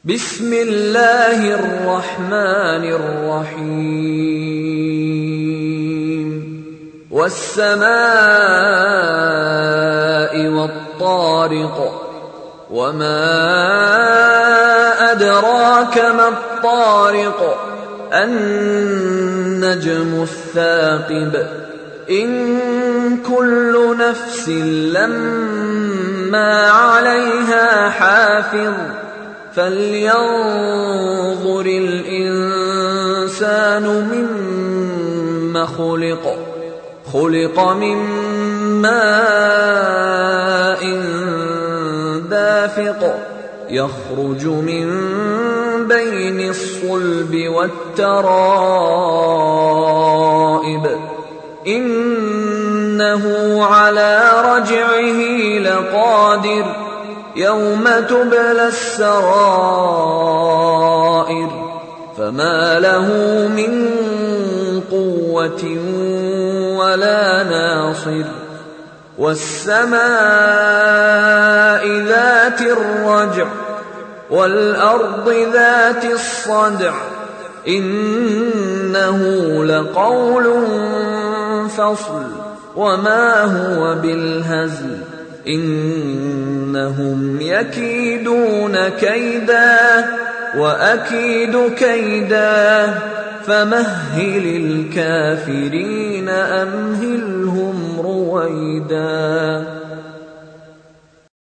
بسم الله الرحمن الرحيم والسماء والطارق وما أدراك ما الطارق النجم الثاقب إن كل نفس لما عليها حافظ فلينظر الإنسان مما خلق من ماء دافق يخرج من بين الصلب والترائب إنه على رجعه لقادر يوم تبلى السرائر فما له من قوة ولا ناصر والسماء ذات الرجع والأرض ذات الصدع إنه لقول فصل وما هو بالهزل إنهم يكيدون كيدا وأكيد كيدا فمهل الكافرين أمهلهم رويدا.